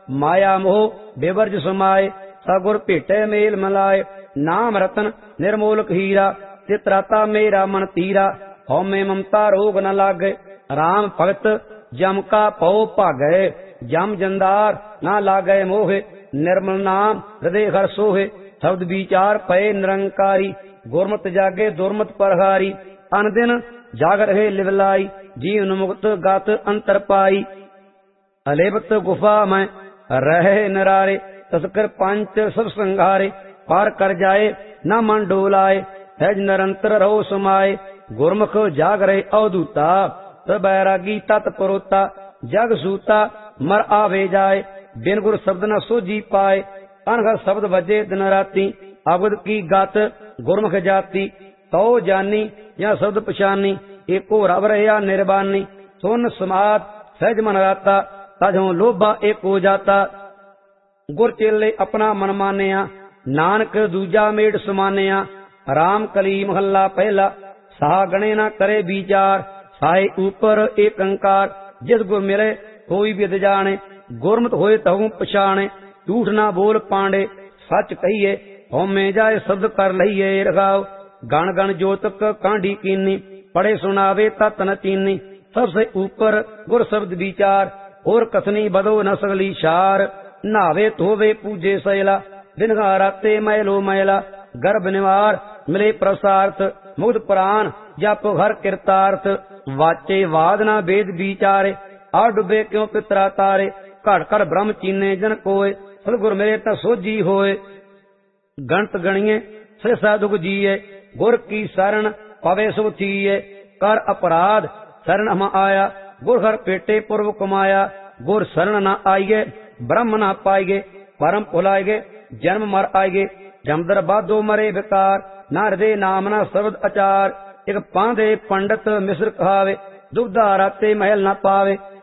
माया मोह बेवर्ज समाये, सगुर भेटे मेल मिलाए। नाम रतन निर्मोलक हीरा, चित्राता मेरा मन तीरा। हौमे ममता रोग न लागे, राम भगत जम का पौ भागै। जम जंदार न लागे मोहे, निर्मल नाम हृदय हर सोहे। शब्द विचार पए निरंकारी, गुरमत जागे दुर्मत परहारी। अनदिन जाग रहे लिवलाई, जीवन मुक्त गात अंतर पाई। अलेबत गुफा में रहे नरारे, तस्कर पंच सब संघारे। पार कर जाए न मन डोलाए, सहज निरंतर रहो समाये। गुरमुख जाग रहे अवधूता, बैरागी तत्परोता। जग सूता मर आवे जाए, बिन गुर शब्द न सोझी पाए। अनघ शब्द बजे दिन राती, अवध की गात गुरमुख जाती। तो जानी या शब्द पछानी, एको रब रहा निर्बानी। सुन समात सहज मन राता, तजों लोभा एक हो जाता। गुर चेले अपना मन मानिया, नानक दूजा मेड़ समानिया। राम कली महला पहला, साह गणे न करे विचार। साहे ऊपर एक अंकार, जिस गुर मिले कोई विद जाने। गुरमत होए तहु पछाणे, झूठ ना बोल पांडे। सच कहिए होमे जाए शब्द कर लइए रखाओ। गण गण जोतक कांडी कीनी, पढ़े सुनावे तत न चीनी। सबसे ऊपर गुर शब्द विचार, और कसनी बदो न सगली शार। नावे धोवे पूजे सैला, दिन राते मैलो मैला। गर्भ निवार मिले प्रसार्थ, मुग्ध प्राण जप हर कृतार्थ। वाचे वाद न वेद विचारे, आ डुबे क्यों पितरा तारे। घट कर ब्रह्म चीने जन कोय, सतगुर मेरे त सोझी होए। गणत गणिए से दुख जिये, गुर की शरण पवे सुख थीये। कर अपराध शरण हम आया, गुर हर पेटे पूर्व कमाया। गुर शरण न आइए ब्रह्म न पाइगे, परम भुलाएगे जन्म मर आएगे। जमदर बाधो मरे बेकार, न हृदय नाम न शब्द अचार। एक पांधे पंडित मिश्र कहावे, दुग्धा राते महल न पावे।